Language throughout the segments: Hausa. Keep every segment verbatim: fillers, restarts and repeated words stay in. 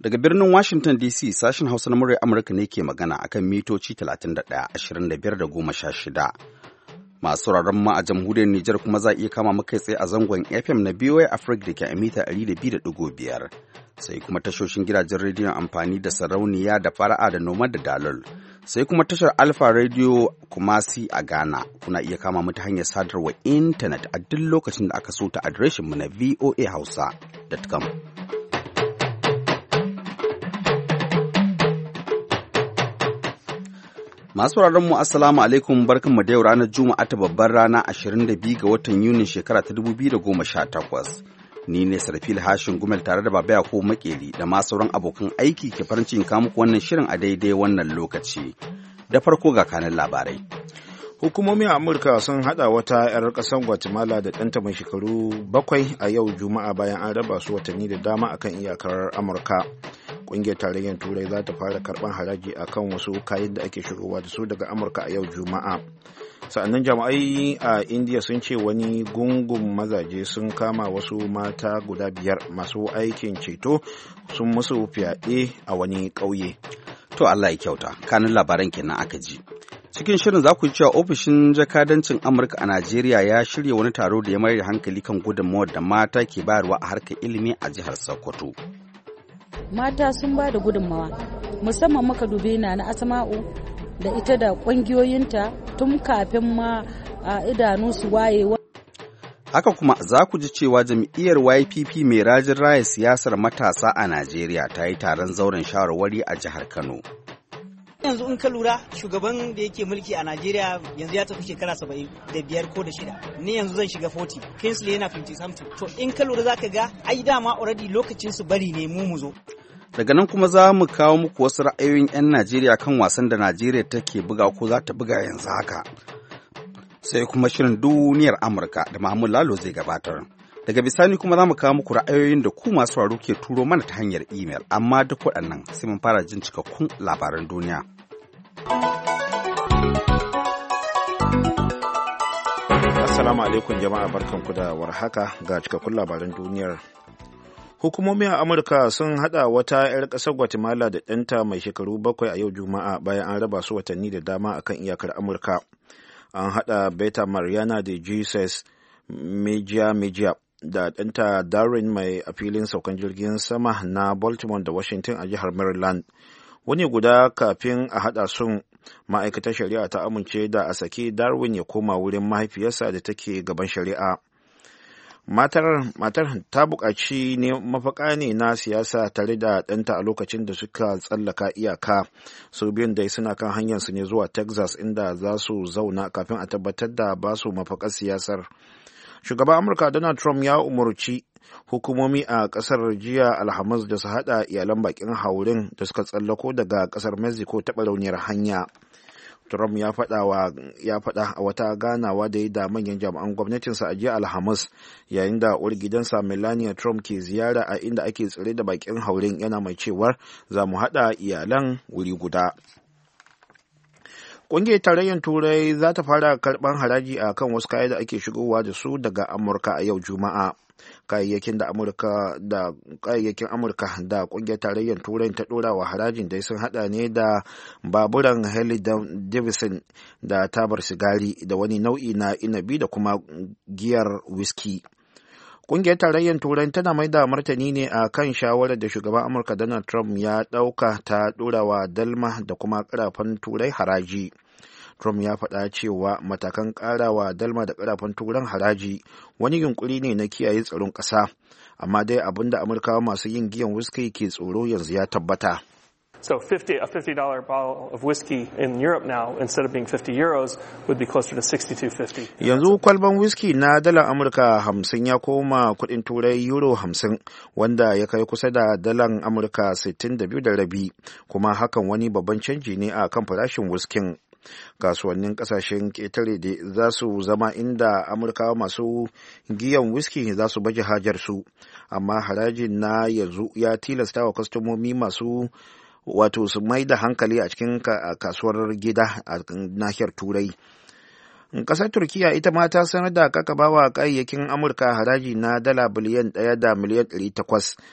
Daga birnin Washington D C sashen Hausa na muryar Amurka ne ke magana akan mitoci talatin da ɗaya, ashirin da biyar da goma sha shida. Masu sauraron mu a jamhuriyar Nijar kuma za a iya kama muka tsaye a zangon F M na B O A Africa da ke a mita ɗari da biyu da ɗigo biyar. Sai kuma tashoshin gidajen rediyon amfani da sarauniya da fara'a da noma da dalol. Sai kuma tashar Alpha Radio Kumasi a Ghana. Kuna iya kama mu ta hanyar sadarwa intanet a duk lokacin da aka so ta adireshin mu na voa hausa dot com. Masu mu assalamu alaikum, barkanmu da yau ranar Juma'a ta babbar rana ashirin da biyu ga watan Yunin shekara ta dubu biyu da goma sha takwas. Ni ne Sarfil Hashin Gumel tare da Baba Yakubu Makeri da ma sauran abokan aiki ke farin cikin kawo muku wannan shirin a daidai wannan lokaci. Da farko ga kanan labarai. Hukumomin Amurka sun hada wata 'yar ƙasar Guatemala da ɗanta mai shekaru bakwai a yau Juma'a bayan an raba su watanni da dama akan iyakar Amurka. Ƙungiyar tarayyar Turai za ta fara karɓar haraji akan wasu kayan da ake shigowa da su daga Amurka a yau Juma'a. Sa'annan jama'ai a Indiya sun ce wani gungun mazaje sun kama wasu mata guda biyar masu aikin ceto sun musu fyaɗe a wani ƙauye. To Allah ya kyauta, kanin labaran kenan aka ji. Cikin shirin za ku ji cewa ofishin jakadancin Amurka a Najeriya ya shirya wani taro da ya mayar da hankali kan gudunmawar da mata ke bayarwa a harkar ilimi a jihar Sokoto. Mata sun ba da gudunmawa, musamman muka dube na na Asma'u da ita da ƙungiyoyinta tun kafin ma a idanu su waye. Haka kuma za ku ji cewa jam'iyyar Y P P mai rajin raya siyasar matasa a Najeriya ta yi taron zauren shawarwari a jihar Kano. Yanzu in ka lura shugaban da yake mulki a Najeriya yanzu ya tafi shekara saba'in da biyar ko da shida. Ni yanzu zan shiga forty. Kingsley yana fifty something. To in ka lura zaka ga ai dama already lokacin su bari ne mu mu zo. Daga nan kuma za mu kawo muku wasu ra'ayoyin 'yan Najeriya kan wasan da Najeriya take buga ko za ta buga yanzu haka. Sai kuma shirin duniyar Amurka da Mahmud Lalo zai gabatar. Daga bisani kuma za mu kawo muku ra'ayoyin da ku masu sauraro ke turo mana ta hanyar imel, amma duk waɗannan sai mun fara jin cikakkun labaran duniya. Assalamu alaikum jama'a, barkanku da warhaka ga cikakkun labaran duniyar. Hukumomin Amurka sun hada wata 'yar ƙasar Guatemala da ɗanta mai shekaru bakwai a yau Juma'a bayan an raba su watanni da dama akan iyakar Amurka. An hada Beta Mariana de Jesus Mejia Mejia da ɗanta Darren mai a filin saukan jirgin sama na Baltimore da Washington a jihar Maryland. Wani guda kafin a hada sun, ma'aikatar shari'a ta amince da a saki Darwin ya koma wurin mahaifiyarsa da take gaban shari'a. Matar, matar ta buƙaci ne mafaka ne na siyasa tare da ɗanta a lokacin da suka tsallaka iyaka. Su biyun dai suna kan hanyarsu ne zuwa Texas inda za su zauna kafin a tabbatar da ba su mafakar siyasar. Shugaban Amurka Donald Trump ya umarci hukumomi a ƙasar jiya Alhamis da su haɗa iyalan bakin haurin da suka tsallako daga ƙasar Mexico ta barauniyar hanya. Trump ya faɗa ya faɗa a wata ganawa da ya da manyan jami'an gwamnatinsa a jiya Alhamis yayin da uwar gidansa Melania Trump ke ziyara a inda ake tsare da bakin haurin, yana mai cewar za mu haɗa iyalan wuri guda. Ƙungiyar tarayyar Turai za ta fara karɓar haraji a kan wasu kaya da ake shigowa da su daga Amurka a yau Juma'a. Kayayyakin da Amurka da kayayyakin Amurka da ƙungiyar tarayyar Turai ta ɗora wa harajin dai sun haɗa ne da baburan Harley Davidson da tabar sigari da wani nau'i na inabi da kuma giyar whisky. Ƙungiyar tarayyar Turai tana mai da martani ne a kan shawarar da shugaban Amurka Donald Trump ya ɗauka ta ɗorawa dalma da kuma ƙarafan Turai haraji. Trump ya faɗa cewa matakan ƙarawa dalma da ƙarafan Turan haraji wani yunkuri ne na kiyaye tsaron ƙasa, amma dai abin da Amurkawa masu yin giyan whisky ke tsoro yanzu ya tabbata. So fifty, a fifty dollar bottle of whiskey in Europe now, instead of being fifty euros, would be closer to sixty-two fifty. Yanzu kwalban whiskey na dalar Amurka hamsin ya koma kuɗin Turai euro hamsin, wanda ya kai kusa da dalar Amurka sittin da biyu da rabi, kuma hakan wani babban canji ne a kan farashin whiskin. Kasuwannin kasashen ƙetare da za su zama inda Amurkawa masu giyan whisky za su baje hajarsu, amma harajin na yanzu ya tilasta wa kwastomomi masu wato su mai da hankali a cikin kasuwar gida a nahiyar Turai. Ƙasar Turkiya ita ma ta sanar da kakabawa kayayyakin Amurka haraji na dala biliyan ɗaya da miliyan ɗari takwas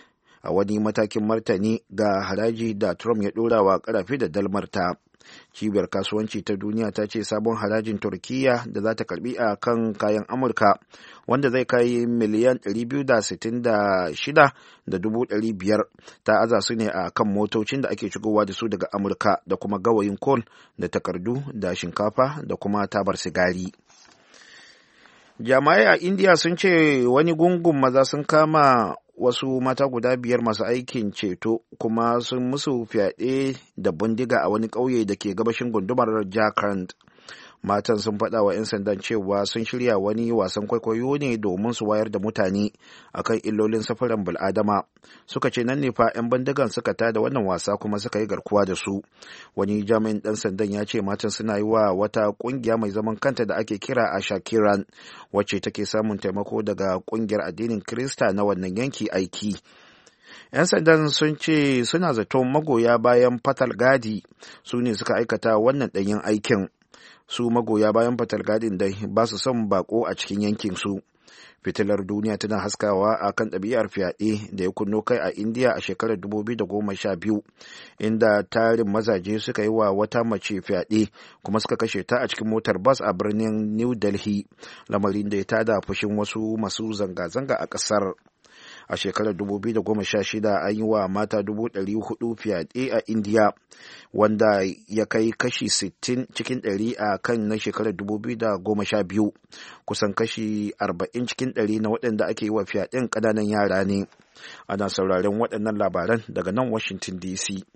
a wani matakin martani ga haraji da Trump ya ɗora wa ƙarafe da dalmarta. Cibiyar kasuwanci ta duniya ta ce sabon harajin Turkiyya da za ta karbi a kan kayan Amurka wanda zai kai miliyan ɗari biyu da sittin da shida da dubu ɗari biyar ta aza su ne a kan motocin da ake shigowa da su daga Amurka da kuma gawayin kol da takardu da shinkafa da kuma tabar sigari. Jami'ai a Indiya sun ce wani gungun maza sun kama wasu mata guda biyar masu aikin ceto kuma sun musu fyaɗe da bindiga a wani ƙauye da ke gabashin gundumar Jharkhand. Matan sun faɗa wa 'yan sandan cewa sun shirya wani wasan kwaikwayo ne domin su wayar da mutane akan illolin safaran bil'adama. Suka ce nan ne fa 'yan bindigan suka tada wannan wasa kuma suka yi garkuwa da su. Wani jami'in ɗan sandan ya ce matan suna yi wa wata ƙungiya mai zaman kanta da ake kira a Shakiran, wacce take samun taimako daga ƙungiyar addinin Kirista na wannan yanki aiki. 'Yan sandan sun ce suna zaton magoya bayan Fatal Gadi su ne suka aikata wannan ɗanyen aikin. Su magoya bayan fatalgadin dai ba su son bako a cikin yankin su. Fitilar duniya tana haskawa a kan ɗabi'ar fyaɗe da ya kunno kai a Indiya a shekarar dubu biyu da goma sha biyu, inda tarin mazaje suka yi wa wata mace fyaɗe kuma suka kashe ta a cikin motar bas a birnin New Delhi, lamarin da ya tada fushin wasu masu zanga-zanga a ƙasar. A shekarar dubu biyu da goma sha shida an yi wa mata dubu ɗari hudu fyaɗe a Indiya, wanda ya kai kashi sittin cikin ɗari a kan na shekarar dubu biyu da goma sha biyu. Kusan kashi arba'in cikin ɗari na waɗanda ake yi wa fyaɗen ƙananan yara ne. Ana sauraron waɗannan labaran daga nan Washington D C.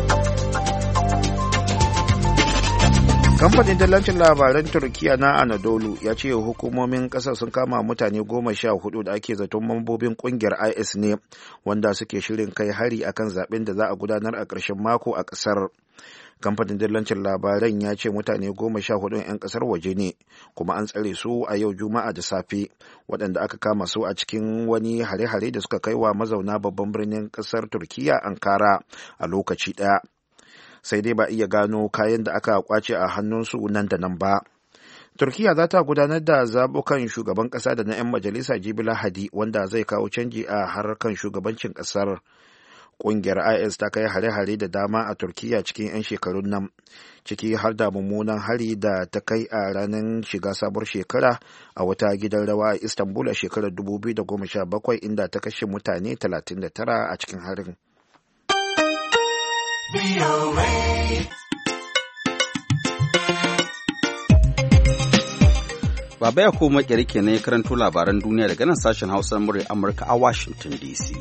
Kamfanin dillancin labaran Turkiyya na Anadolu ya ce hukumomin ƙasar sun kama mutane goma sha hudu da ake zaton mambobin ƙungiyar I S ne wanda suke shirin kai hari akan zaben da za a gudanar a ƙarshen mako a ƙasar. Kamfanin dillancin labaran ya ce mutane goma sha hudu 'yan ƙasar waje ne kuma an tsare su a yau Juma'a da safe, waɗanda aka kama su a cikin wani hare-hare da suka kai wa mazauna babban birnin ƙasar Turkiyya Ankara a lokaci ɗaya. Sai dai ba iya gano kayan da aka kwace a hannunsu nan da nan ba. Turkiyya za ta gudanar da zaɓukan shugaban ƙasa da na 'yan majalisa jibi Lahadi, wanda zai kawo canji a harkar shugabancin ƙasar. Ƙungiyar I S ta kai hare-hare da dama a Turkiyya cikin 'yan shekarun nan, ciki har da mummunan hari da ta kai a ranar shiga sabuwar shekara a wata gidan rawa a Istanbul a shekarar dubu biyu da goma sha bakwai, inda ta kashe mutane talatin da tara a cikin harin. Baba ya koma makeri kenan ya karanto labaran duniya daga nan sashen Hausa na muryar Amurka a Washington D C.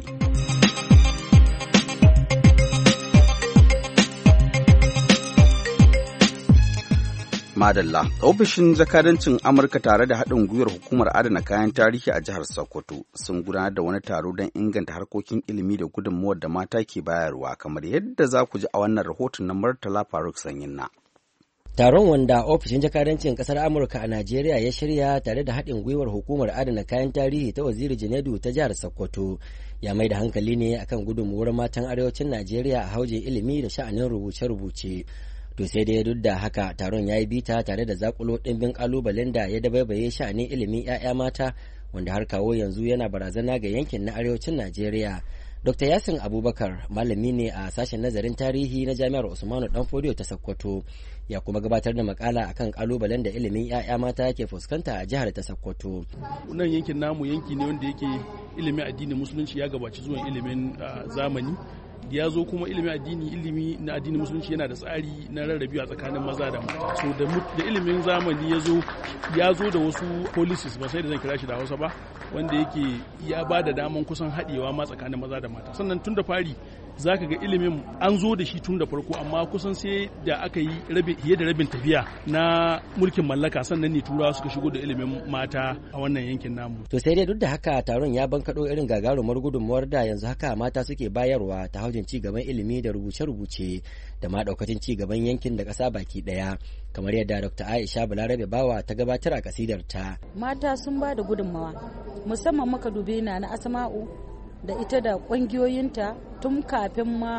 Madalla, ofishin jakadancin Amurka tare da haɗin gwiwar hukumar adana kayan tarihi a jihar Sokoto sun gudanar da wani taro don inganta harkokin ilimi da gudunmuwar da mata ke bayarwa, kamar yadda za ku ji a wannan rahoton na Murtala Faruk Sanyinna. Taron, wanda ofishin jakadancin kasar Amurka a Najeriya ya shirya tare da haɗin gwiwar hukumar adana kayan tarihi ta Waziri Junaidu ta jihar Sokoto, ya mai da hankali ne akan gudunmuwar matan arewacin Najeriya a haujin ilimi da sha'anin rubuce-rubuce. To sai dai duk da haka taron ya yi bita tare da zakulo ɗimbin ƙalubalen da ya dabaibaye sha'anin ilimin 'ya'ya mata, wanda har kawo yanzu yana barazana ga yankin na arewacin Najeriya. Dokta Yasin Abubakar malami ne a sashen nazarin tarihi na Jami'ar Usmanu Danfodiyo ta Sokoto, ya kuma gabatar da makala akan kalubalen da ilimin 'ya'ya mata ke fuskanta a jihar ta Sokoto. Nan yankin namu yanki ne wanda yake ilimin addinin musulunci ya gabaci zuwan ilimin zamani. Ya zo kuma ilimin addini ilimi na addinin musulunci yana da tsari na rarrabewa tsakanin maza da mata. So da ilimin zamani ya zo ya zo da wasu policies, ba sai da zan kira shi da Hausa ba, wanda yake ya ba da daman kusan haɗewa ma tsakanin maza da mata. Sannan tun da fari za ka ga ilimin an zo da shi tun da farko, amma kusan sai da aka yi fiye da rabin tafiya na mulkin mallaka sannan ne turawa suka shigo da ilimin mata a wannan yankin namu. To sai dai duk da haka taron ya bankaɗo irin gagarumar gudunmuwar da yanzu haka mata suke bayarwa ta haujin ci gaban ilimi da rubuce-rubuce da ma daukacin ci gaban yankin da ƙasa baki ɗaya, kamar yadda Dr. Aisha Balarabe Bawa ta gabatar a kasidar ta. Mata sun ba da gudunmawa, musamman muka dubi na na Asma'u da ita da ƙungiyoyinta tun kafin ma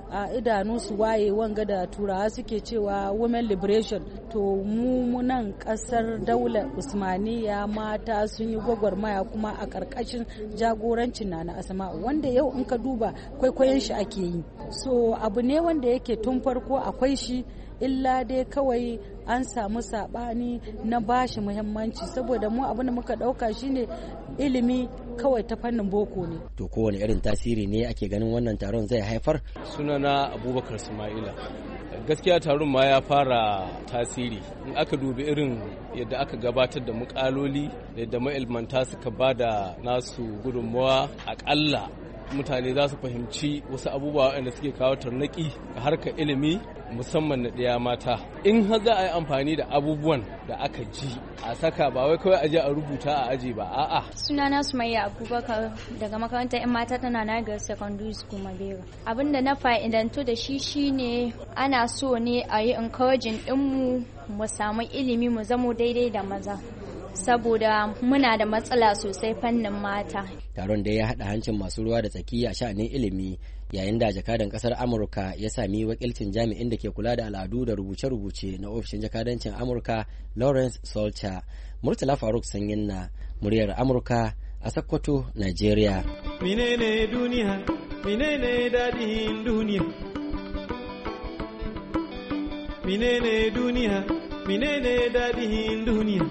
a idanu su waye wanga da turawa suke cewa women liberation. To mu nan kasar daular Usmaniya mata sun yi gwagwarmaya kuma a ƙarƙashin jagorancin Nana Asma'u, wanda yau in ka duba kwaikwayon shi ake yi. So abu ne wanda yake tun farko akwai shi, illa dai kawai an samu sabani na bashi muhimmanci, saboda mu abin da muka dauka shine ilimi kawai ta fannin boko ne. To kowane irin tasiri ne ake ganin wannan taron zai haifar? Sunana Abubakar Ismaila. Gaskiya taron ma ya fara tasiri in aka dubi irin yadda aka gabatar da mukaloli da yadda ma'ilmanta suka bada nasu gudunmawa. Akalla mutane za su fahimci wasu abubuwa waɗanda suke kawo tarnaki a harkar ilimi musamman na ɗaya mata. In har za a yi amfani da abubuwan da aka ji a saka, ba wai kawai aje a rubuta a aji ba, a'a. Sunana Sumayya Abubakar daga makarantar 'yan mata tana Niger Secondary School Mabera. Abin da na fa'idantu da shi shine ana so ne a yi encouraging ɗinmu mu samu ilimi mu zamo daidai da maza, saboda muna da matsala sosai fannin mata. Taron da ya haɗa hancin masu ruwa da tsaki a sha'anin ilimi, yayin da jakadan ƙasar Amurka ya sami wakilcin jami'in da ke kula da al'adu da rubuce-rubuce na ofishin jakadancin Amurka Lawrence Solcha. Murtala Faruk Sanyin na muryar Amurka a Sokoto, Nigeria. Menene duniya, menene daɗin duniya, menene duniya, menene daɗin duniya.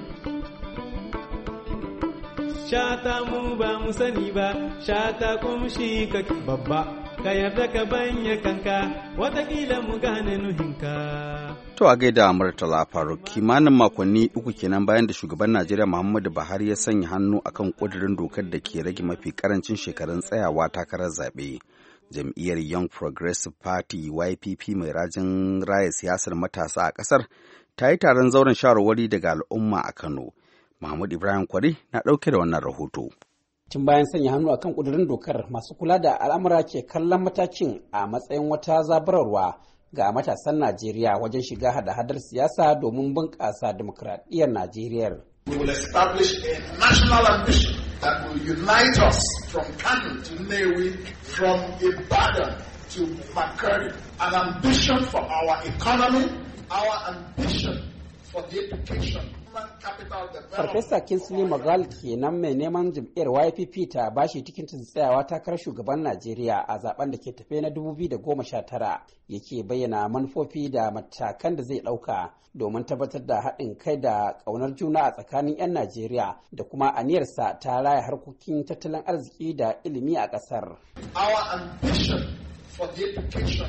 Shata mu ba mu sani ba, shata kumshi kake babba, ka yarda ka banya kanka, watakila mu gane nuhinka. To a gaida Murtala Faruk, kimanin makonni uku kenan bayan da shugaban Najeriya Muhammadu Buhari ya sanya hannu akan ƙudurin dokar da ke rage mafi karancin shekarun tsayawa takarar zaɓe. Jam'iyyar Young Progressive Party Y P P mai rajin raya siyasar matasa a ƙasar ta yi taron zauren shawarwari daga al'umma a Kano. Mahmud Ibrahim Kwari na ɗauke da wannan rahoto. Tun bayan sanya hannu akan ƙudurin dokar, masu kula da al'amura ke kallon matakin a matsayin wata zaburarwa ga matasan Najeriya wajen shiga hada-hadar siyasa domin bunƙasa dimokuraɗiyyar Najeriya. We will establish a national ambition that will unite us from Kano to Nnewi, from Ibadan to Makurdi. An ambition for our economy, our ambition for the education. Farfesa Kingsley Magal kenan mai neman jam'iyyar Y P P ta bashi tikitin tsayawa takarar shugaban Najeriya a zaben da ke tafe na dubu biyu da goma sha tara, yake bayyana manufofi da matakan da zai ɗauka domin tabbatar da haɗin kai da ƙaunar juna a tsakanin 'yan Najeriya da kuma aniyarsa ta raya harkokin tattalin arziki da ilimi a ƙasar. Our ambition for the education.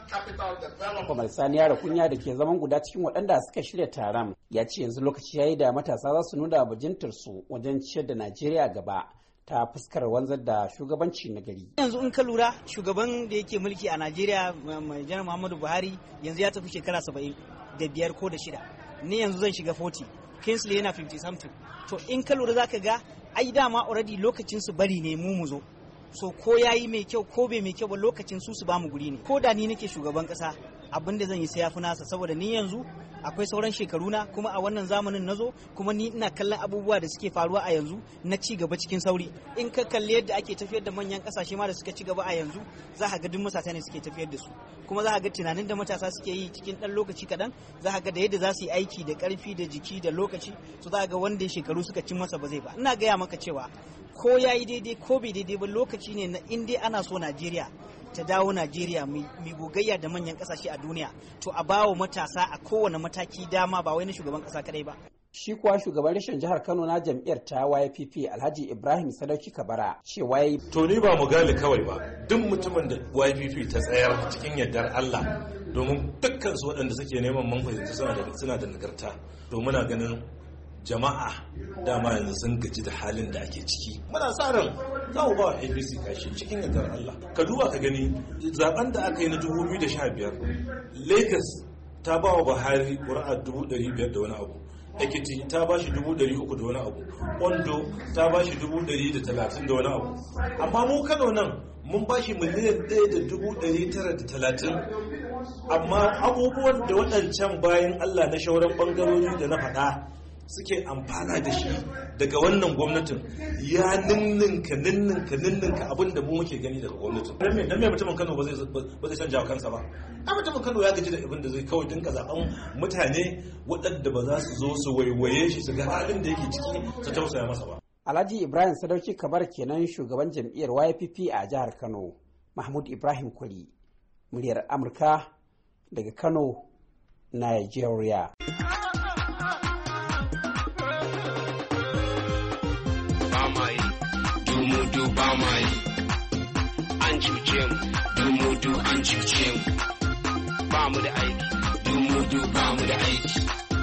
Kwamar Sani Yara Kunya da ke zaman guda cikin waɗanda suka shirya taron ya ce yanzu lokaci ya yi da matasa za su nuna bajintarsu wajen ciyar da Najeriya gaba ta fuskar wanzar da shugabanci na gari. Yanzu in ka lura shugaban da yake mulki a Najeriya mai janar Muhammadu Buhari yanzu ya tafi shekara saba'in da biyar ko da shida. Ni yanzu zan shiga forty. Kingsley yana fifty something. To in ka lura za ka ga ai dama already lokacin su bari ne mu mu zo. So ko ya yi mai kyau ko bai mai kyau ba lokacin su su ba mu guri ne. Ko da ni nake shugaban kasa abin da zan yi sai ya fi nasa, saboda ni yanzu akwai sauran shekaru na kuma a wannan zamanin nazo kuma ni ina kallon abubuwa da suke faruwa a yanzu na ci gaba cikin sauri. In ka kalli yadda ake tafiyar da manyan kasashe ma da suka ci gaba a yanzu za ka ga duk matasa ne suke tafiyar da su, kuma za ka ga tunanin da matasa suke yi cikin dan lokaci kaɗan, za ka ga da yadda za su yi aiki da ƙarfi da jiki da lokaci, so za ka ga wanda shekaru suka cin masa ba zai ba. Ina gaya maka cewa ko ya yi daidai ko bai daidai ba lokaci ne na in dai ana so Najeriya ta dawo Najeriya mai gogayya da manyan kasashe a duniya, to a bawa matasa a kowane mataki dama, ba wai na shugaban kasa kadai ba. Shi kuwa shugaban rashin jihar Kano na jam'iyyar ta Y P P Alhaji Ibrahim Sadauki Kabara cewa yayi to ni ba mu gali kawai ba, duk mutumin da Y P P ta tsayar cikin yardar Allah, domin dukkan su waɗanda suke neman manfaiti suna da suna da nagarta, to muna ganin jama'a dama yanzu sun gaji da halin da ake ciki. Muna sa ran za mu ba wa A P C kashi cikin yardar Allah. Ka duba ka gani zaben da aka yi na dubu biyu da sha biyar, Lagos ta ba wa Buhari ƙuri'a dubu ɗari biyar da wani abu, Ekiti ta ba shi dubu ɗari uku da wani abu, Ondo ta ba shi dubu ɗari da talatin da wani abu. Amma mu Kano nan mun ba shi miliyan ɗaya da dubu ɗari tara da talatin. Amma abubuwan da waɗancan bayan Allah na shauran ɓangarori da na faɗa suke amfana da shi daga wannan gwamnatin ya ninninka ninninka ninninka abin da mu muke gani daga gwamnatin. Dan me dan me mutumin Kano ba zai ba zai canja kansa ba. A mutumin Kano ya gaji da abin da zai kawai dinka zaben mutane waɗanda ba za su zo su waiwaye shi su ga halin da yake ciki su tausaya masa ba. Alhaji Ibrahim Sadauki Kabar kenan shugaban jam'iyyar Y P P a jihar Kano. Mahmud Ibrahim Kwari, muryar Amurka daga Kano, Nigeria. Dumudu ba mai an cuce mu, dumudu an cuce mu, ba mu da aiki, dumudu ba mu da aiki,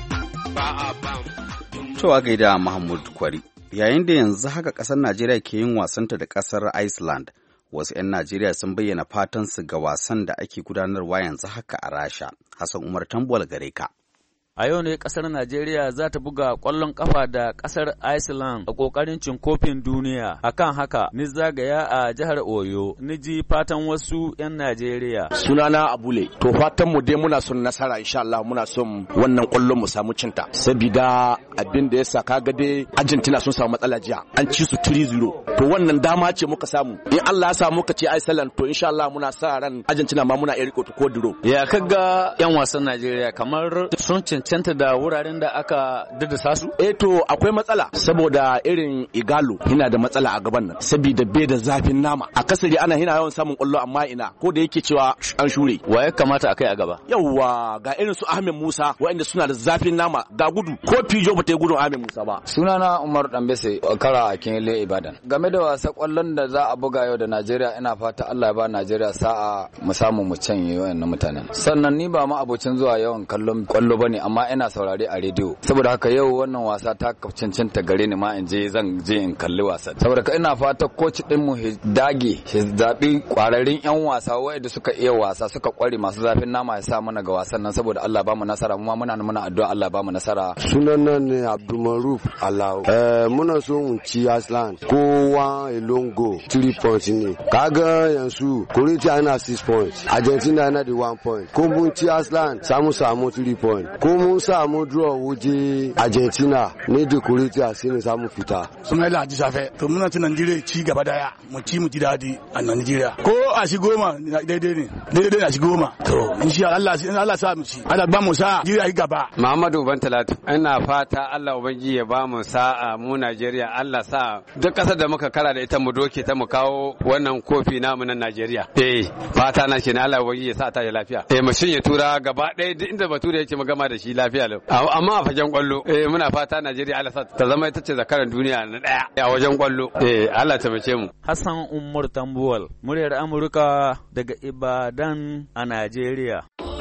ba a ba mu. To a gaida Mahmud Kwari. Yayin da yanzu haka ƙasar Najeriya ke yin wasanta da ƙasar Iceland, wasu 'yan Najeriya sun bayyana fatansu ga wasan da ake gudanarwa yanzu haka a Rasha. Hassan Umar Tambuwal gare ka. A yau ne ƙasar Najeriya za ta buga ƙwallon ƙafa da ƙasar Iceland a ƙoƙarin cin kofin duniya. Akan haka, ni zagaya a jihar Oyo, ni ji fatan wasu 'yan Najeriya. Sunana Abule, to fatan mu dai muna son nasara insha Allah, muna son wannan ƙwallon mu samu cinta. Sabida abin da yasa kaga dai Argentina sun samu matsala jiya, an ci su three zero. To wannan dama ce muka samu. In Allah ya sa muka ce Iceland, to insha Allah muna sa ran Argentina ma muna iya riko ko duro. Ya kaga 'yan wasan Najeriya kamar sun cancanta da wuraren da aka daddasa su? Eh to akwai matsala saboda irin Igalo yana da matsala a gaban nan saboda bai da zafin nama. A kasari ana hina yawan samun kwallo amma ina ko da yake cewa an shure. Wa ya kamata akai a gaba? Yawwa ga irin su Ahmed Musa waɗanda suna da zafin nama ga gudu ko Pijo bata yi gudun Ahmed Musa ba. Sunana Umar Dambese kara a Kinle Ibadan. Game da wasa kwallon da za a buga yau da Najeriya ina fata Allah ya ba Najeriya sa'a mu samu mu canye wayannan mutanen. Sannan ni ba ma abocin zuwa yawan kallon kwallo bane amma ina saurare a rediyo saboda haka yau wannan wasa ta cancanta gare ni ma in je zan je in kalli wasan saboda ka ina fata coach din mu dage shi zabi kwararin yan wasa wanda suka iya wasa suka kware masu zafin nama ya sa mana ga wasan nan saboda Allah ba mu nasara mu ma muna muna addu'a Allah ba mu nasara. Sunana ne Abdulmaruf Allah eh muna so mu ci Iceland kowa elongo three points ne kaga yanzu Croatia ana six points Argentina ana da one point ko mun ci Iceland samu samu three points ko mun samu draw waje Argentina ne da Croatia sai ne samu fita. Suna ila ji safe to muna ci Najeriya ci gaba daya mu ci mu ji dadi a Najeriya ko a shi goma daidai ne daidai ne a shi goma to insha Allah in Allah sa mu ci Allah ba mu sa Najeriya gaba. Muhammadu Ban Talatu ina fata Allah ubangiji ya ba mu sa'a mu Najeriya Allah sa duk kasar da muka kara da ita mu doke ta mu kawo wannan kofi namu na Najeriya. Eh fata na kenan Allah ubangiji ya sa ta lafiya. Eh mu shinye tura gaba ɗaya duk inda bature yake mu gama da shi lafiya lau. Amma a fagen kwallo eh muna fata Najeriya Allah sa ta zama ita ce zakaran duniya na daya a wajen kwallo. Eh Allah ta mace mu. Hassan Umar Tambuwal, muryar Amurka daga Ibadan a Najeriya.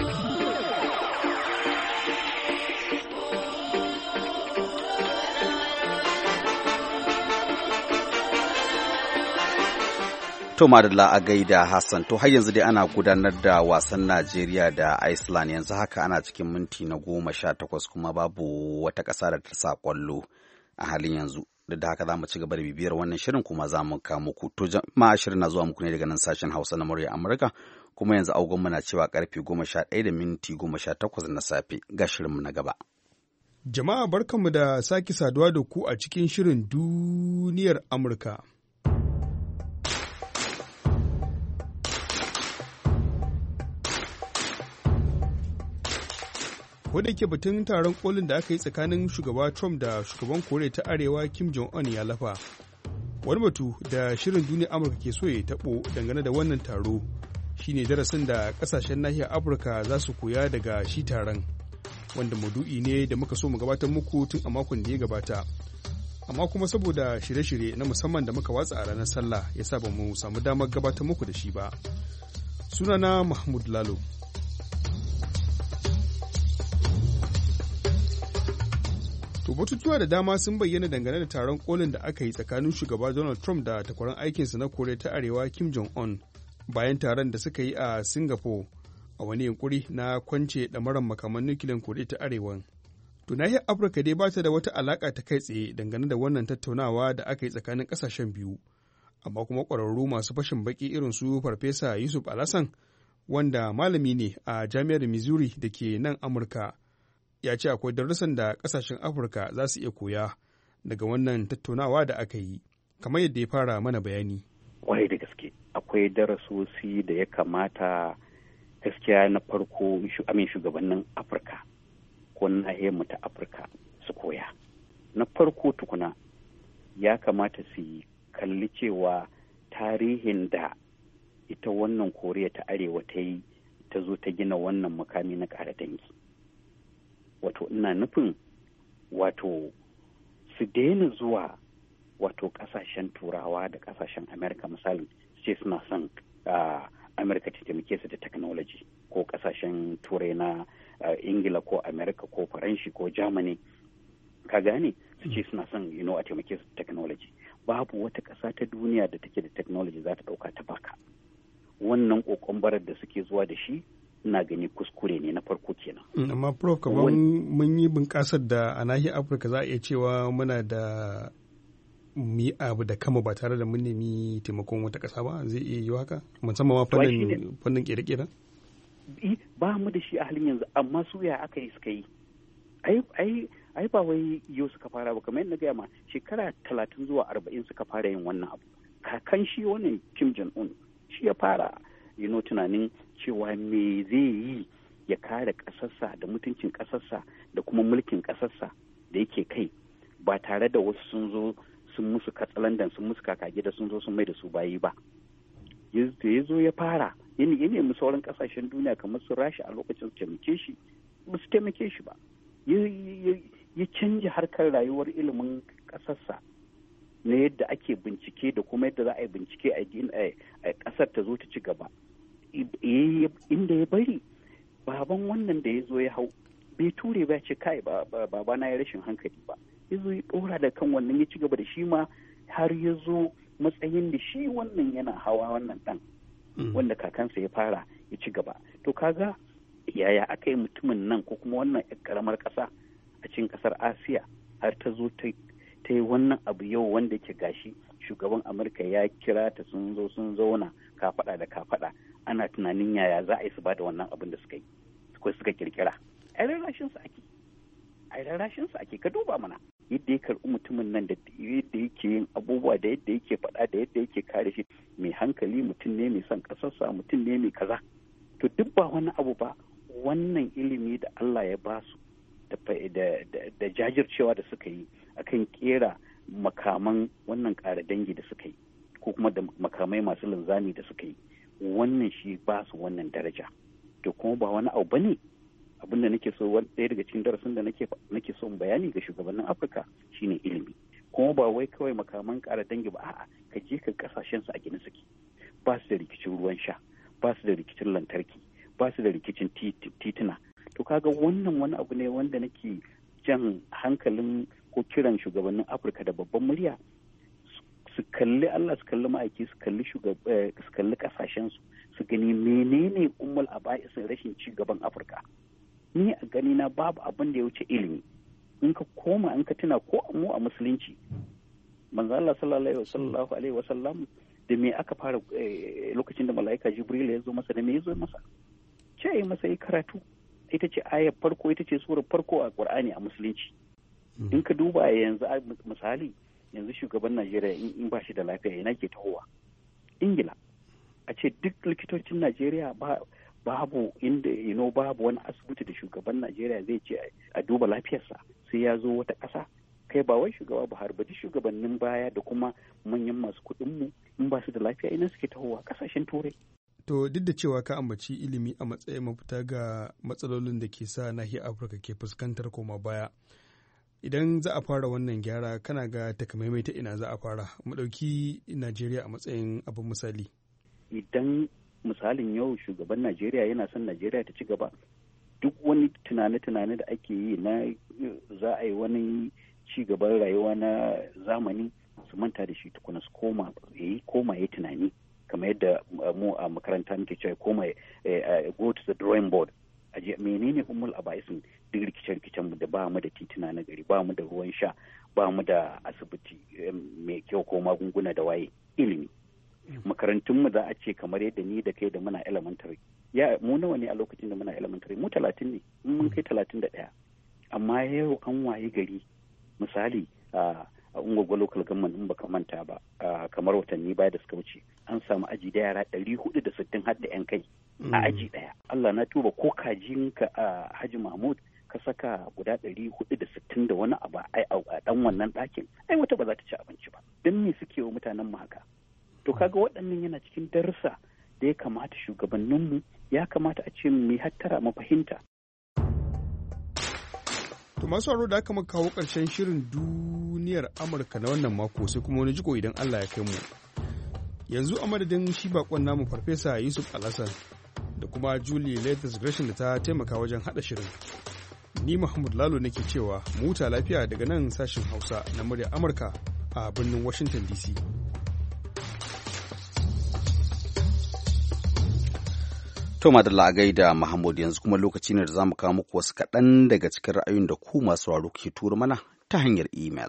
To madalla a gaida Hassan, to har yanzu dai ana gudanar da wasan Najeriya da Iceland yanzu haka ana cikin minti na goma sha takwas kuma babu wata ƙasa da ta sa ƙwallo a halin yanzu. Duk da haka za mu ci gaba da bibiyar wannan shirin kuma za mu kawo muku. To jama'a shirin na zuwa muku ne daga nan sashen Hausa na murya Amurka kuma yanzu agogon na cewa karfe goma sha ɗaya da minti goma sha takwas na safe ga shirinmu na gaba. Jama'a barkanmu da sake saduwa da ku a cikin shirin duniyar Amurka. Wadda ke batun taron kolin da aka yi tsakanin shugaba Trump da shugaban Koriya ta Arewa Kim Jong-un ya lafa. Wani batu da shirin duniyar Amurka ke so ya taɓo dangane da wannan taro shine darasin da ƙasashen nahiyar Afirka za su koya daga shi taron, wanda maudu'i ne da muka so mu gabatar muku tun a makon da ya gabata. Amma kuma saboda shirye-shirye na musamman da muka watsa a ranar sallah ya sa ba mu samu damar gabatar muku da shi ba. Sunana Mahmud Lalo. To batutuwa da dama sun bayyana dangane da taron kolin da aka yi tsakanin shugaba Donald Trump da takwaran aikinsa na Koriya ta Arewa Kim Jong-un bayan taron da suka yi a Singapore a wani yunkuri na kwance ɗamarar makaman nukiliyan Koriya ta Arewa. To nahiyar Afirka dai ba ta da wata alaƙa ta kai tsaye dangane da wannan tattaunawa da aka yi tsakanin ƙasashen biyu. Amma kuma ƙwararru masu fashin baki irin su Farfesa Yusuf Alasan wanda malami ne a Jami'ar Missouri da ke nan Amurka. ya ce akwai darussan da ƙasashen Afirka za su iya koya daga wannan tattaunawa da aka yi, kamar yadda ya fara mana bayani. Kwarai da gaske akwai darasosi da ya kamata gaskiya na farko amin shugabannin Afirka ko nahiyar mu ta Afirka su koya. Na farko tukuna ya kamata su yi kalli cewa tarihin da ita wannan Koriya ta Arewa ta yi ta zo ta gina wannan makami na ƙara dangi. Wato ina nufin wato su daina zuwa wato ƙasashen turawa da ƙasashen Amerika misali su ce suna son uh, Amerika ta taimake su da technology ko ƙasashen turai na uh, Ingila ko Amerika ko Faranshi ko Germany ka gane su ce suna son you know, a taimake su da technology. Babu wata ƙasa ta duniya da take da technology za ta ɗauka ta baka. Wannan ƙoƙon barar da suke zuwa da shi ina gani kuskure ne na farko kenan. Amma Prof, kamar mun yi bunƙasar da a nahiyar Afirka za a iya cewa muna da mi abu da kama ba tare da mun nemi taimakon wata ƙasa ba, zai iya yi haka musamman ma fannin fannin ƙere-ƙeren. Ba mu da shi a halin yanzu, amma su ya aka yi suka yi. Ai ai ai ba wai yau suka fara ba, kamar yadda gaya ma shekara talatin zuwa arba'in suka fara yin wannan abu. Kakan shi wannan Kim Jong-un shi ya fara you know, tunanin cewa me zai yi ya kare ƙasarsa da mutuncin ƙasarsa da kuma mulkin ƙasarsa da yake kai ba tare da wasu sun zo sun musu katsalandan sun musu kakage da sun zo sun mai da su bayi ba. Ya zo ya fara ya nemi sauran ƙasashen duniya kamar su Rasha a lokacin su taimake shi ba su taimake shi ba. Ya canja harkar rayuwar ilimin ƙasarsa na yadda ake bincike da kuma yadda za a yi bincike a ƙasar ta zo ta ci gaba. Inda ya bari baban wannan da ya zo ya hau bai ture ba ce kai baba na ya rashin hankali ba, ya zo ya ɗora da kan wannan ya ci gaba da shi ma har ya zo matsayin da shi wannan yana hawa wannan ɗan wanda kakansa ya fara ya ci gaba. To kaga yaya aka yi mutumin nan ko kuma wannan ƙaramar ƙasa a cikin ƙasar Asiya har ta zo ta ta yi wannan abu yau wanda ke gashi shugaban Amurka ya kira ta sun zo sun zauna kafaɗa da kafaɗa ana tunanin yaya za a yi su ba da wannan abin da suka yi ko suka kirkira. Ai rarrashin su ake ai rarrashin su ake ka duba mana yadda ya karɓi mutumin nan da yadda yake yin abubuwa da yadda yake faɗa da yadda yake kare shi, mai hankali mutum ne mai son ƙasarsa mutum ne mai kaza. To duk ba wani abu ba, wannan ilimi da Allah ya ba su da jajircewa da suka yi akan kera makaman wannan ƙara dangi da suka yi ko kuma da makamai masu linzami da suka yi, wannan shi ba su wannan daraja. To kuma ba wani abu bane abin da nake so, ɗaya daga cikin darasin da nake nake so bayani ga shugabannin Afirka shine ilimi. Kuma ba wai kawai makaman ƙara dangi ba, a'a ka je ka kasashen su a gina suke, ba su da rikicin ruwan sha, ba su da rikicin lantarki, ba su da rikicin tituna. To kaga wannan wani abu ne wanda nake jan hankalin ko kiran shugabannin Afirka da babban murya su kalli Allah, su kalli ma'aiki, su kalli su kalli kasashen su su gani menene ummul aba'isin rashin ci gaban Afirka. Ni a gani na babu abin da ya wuce ilimi. In ka koma in ka tuna ko mu a musulunci manzo Allah sallallahu alaihi wasallam da me aka fara lokacin da mala'ika Jibril ya zo masa, da me ya zo masa? Ce masa yi karatu. Ita ce ayar farko, ita ce surar farko a Qur'ani a musulunci. In ka duba yanzu misali yanzu shugaban Najeriya in ba shi da lafiya yana ke tahowa Ingila, a ce duk likitocin Najeriya ba babu inda you know, babu wani asibiti da shugaban Najeriya zai ce a duba lafiyarsa sai ya zo wata ƙasa. Kai ba wai shugaba Buhari ba, duk shugabannin baya da kuma manyan masu kuɗin mu in ba su da lafiya ina suke tahowa ƙasashen Turai. To duk da cewa ka ambaci ilimi a matsayin mafita ga matsalolin da ke sa nahiyar Afirka ke fuskantar koma baya, idan za a fara wannan gyara kana ga takamaimai ta ina za a fara? Mu ɗauki Najeriya a matsayin abin misali. Idan misalin yau shugaban Najeriya yana son Najeriya ta ci gaba, duk wani tunane-tunane da ake yi na za a yi wani ci gaban rayuwa na zamani su manta da shi tukuna, su koma ya koma ya tunani kamar yadda mu a makaranta muke cewa koma go to the drawing board. Aje menene ummul aba'isin duk rikice-rikicen mu da ba mu da tituna na gari, ba mu da ruwan sha, ba mu da asibiti mai kyau ko magunguna da waye? Ilimi. Makarantun mu za a ce kamar yadda ni da kai da muna elementary, ya mu nawa ne a lokacin da muna elementary? Mu talatin ne, mun kai talatin da ɗaya. amma yau an waye gari misali a ungwagwa local government in baka manta ba kamar watanni baya da suka wuce an samu aji da yara ɗari hudu da sittin har da yan kai a aji ɗaya. Allah na tuba ko kajinka a Haji Mahmud ka saka guda ɗari hudu da sittin da wani abu a ɗan wannan ɗakin ai wata ba za ta ci abinci ba. Don me suke wa mutanen mu haka? To kaga waɗannan yana cikin darussa da ya kamata shugabanninmu ya kamata a ce mu hattara mu fahimta. To masu haro da aka kawo ƙarshen shirin duniyar Amurka na wannan mako sai kuma wani jiko idan Allah ya kai mu. Yanzu a madadin shi bakon namu Farfesa Yusuf Alhassan da kuma Julie Latest Gresham da ta taimaka wajen haɗa shirin. Ni Muhammad Lalo nake cewa mu huta lafiya daga nan sashin Hausa na muryar Amurka a birnin Washington D C. To madalla a gaida Muhammad yanzu kuma lokaci ne da za mu kawo muku wasu kaɗan daga cikin ra'ayoyin da ku masu sauraro ke turo mana ta hanyar email.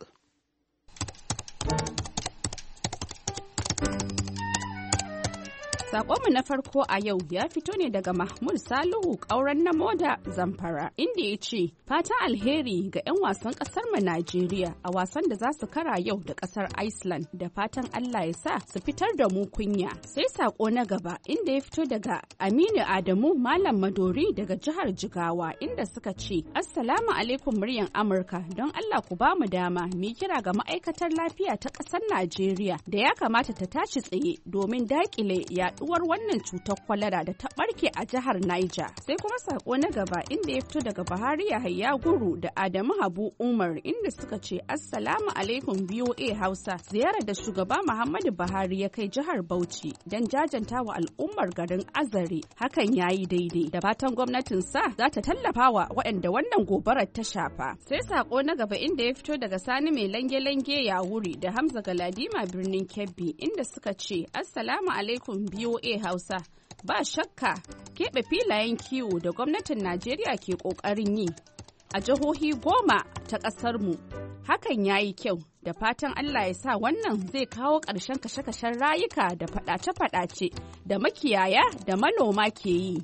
Sakonmu na farko a yau ya fito ne daga Mahmud Salihu ƙauren na Moda Zamfara inda ya ce fatan alheri ga 'yan wasan ƙasar mu Najeriya a wasan da za su kara yau da ƙasar Iceland da fatan Allah ya sa su fitar da mu kunya. Sai sako na gaba inda ya fito daga Aminu Adamu Malam Madori daga jihar Jigawa inda suka ce Assalamu alaikum muryan Amurka don Allah ku ba mu dama mu kira ga ma'aikatar lafiya ta ƙasar Najeriya da ya kamata ta tashi tsaye domin daƙile yaɗuwar uwar wannan cutar kwalara da ta barke a jihar Niger. Sai kuma sako na gaba inda ya fito daga Buhari Yahaya Guru da Adamu Habu Umar inda suka ce Assalamu alaikum V O A Hausa. Ziyarar da shugaba Muhammadu Buhari ya kai jihar Bauchi don jajanta wa al'ummar garin Azare hakan yayi daidai. Da fatan gwamnatin sa za ta tallafa wa waɗanda wannan gobarar ta shafa. Sai sako na gaba inda ya fito daga Sani mai lange-lange ya wuri da Hamza Galadima birnin Kebbi inda suka ce Assalamu alaikum V O A Hausa. Ba shakka keɓe filayen kiwo da gwamnatin Najeriya ke ƙoƙarin yi a jihohi goma ta ƙasarmu. Hakan ya yi kyau da fatan Allah ya sa wannan zai kawo ƙarshen kashe-kashen rayuka da faɗace-faɗace da makiyaya da manoma ke yi.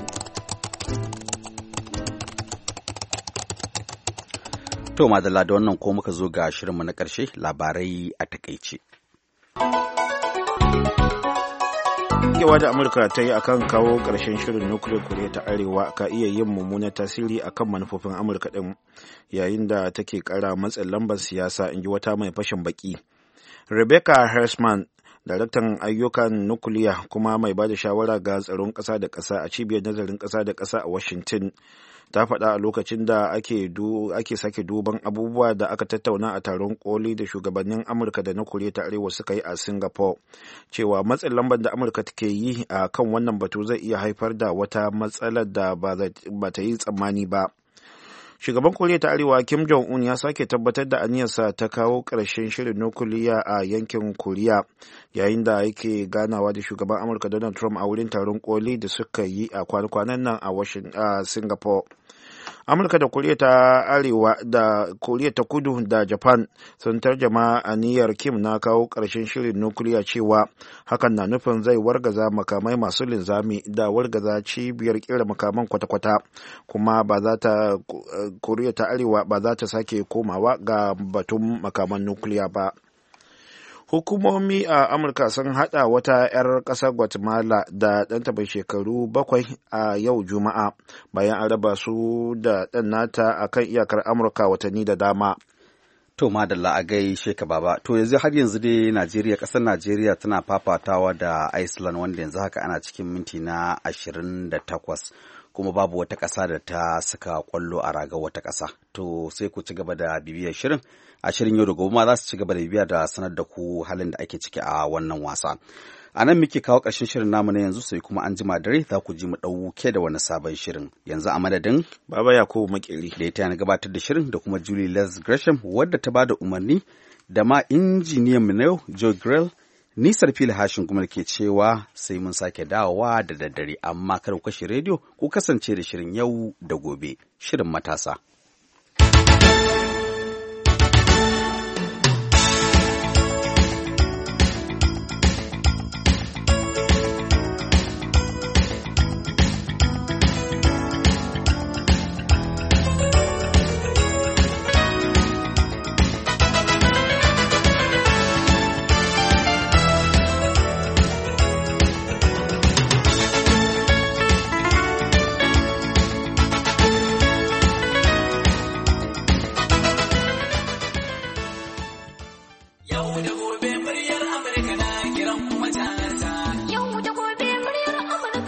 To madalla da wannan ko muka zo ga shirinmu na ƙarshe labarai a takaice. Yankewa da Amurka ta yi akan kawo ƙarshen shirin nukiliyar Koriya ta Arewa ka iya yin mummunan tasiri akan manufofin Amurka ɗin yayin da take ƙara matsin lambar siyasa, in ji wata mai fashin baki. Rebecca Hersman, daraktan ayyukan nukiliya kuma mai ba da shawara ga tsaron ƙasa da ƙasa a cibiyar nazarin ƙasa da ƙasa a Washington, ta faɗa a lokacin da ake, du, ake sake duban abubuwa da aka tattauna a taron koli da shugabannin Amurka da na Koriya ta Arewa suka yi a Singapore, cewa matsin lambar da Amurka take yi a kan wannan batu zai iya haifar da wata matsalar da ba ta yi tsammani ba. Shugaban Koriya ta Arewa Kim Jong-un ya sake tabbatar da aniyarsa ta kawo ƙarshen shirin nukiliya a yankin Koriya yayin da yake ganawa da shugaban Amurka Donald Trump a wurin taron koli da suka yi a kwanan nan a Singapore. Amurka da Koriya ta Arewa da Koriya ta Kudu da Japan sun tarjama aniyar Kim na kawo ƙarshen shirin nukiliya cewa hakan na nufin zai wargaza makamai masu linzami da wargaza cibiyar kera makaman kwata-kwata, kuma ba za ta Koriya ta Arewa ba za ta sake komawa ga batun makaman nukiliya ba. Hukumomi a Amurka sun haɗa wata 'yar ƙasar Guatemala da ɗanta mai shekaru bakwai a yau Juma'a bayan an raba su da ɗan nata a kan iyakar Amurka watanni da dama. To madalla a gai sheka baba. To yanzu har yanzu dai Najeriya, ƙasar Najeriya tana fafatawa da Iceland wanda yanzu haka ana cikin minti na ashirin da takwas. Kuma babu wata ƙasa da ta saka ƙwallo a ragar wata ƙasa. To sai ku ci gaba da bibiyar shirin. A shirin yau da gobe ma za su ci gaba da bibiya da sanar da ku halin da ake ciki a wannan wasa. A nan muke kawo ƙarshen shirin namu na yanzu, sai kuma an jima dare za ku ji mu ɗauke da wani sabon shirin. Yanzu a madadin Baba Yakubu Makeri da ya tana gabatar da shirin da kuma Julie Les Gresham wadda ta ba da umarni da ma injiniyan mu na yau Joe Grell. Nisar fili hashin kuma ke cewa sai mun sake dawowa da daddare, amma kar ku kashe rediyo ku kasance da shirin yau da gobe, shirin matasa.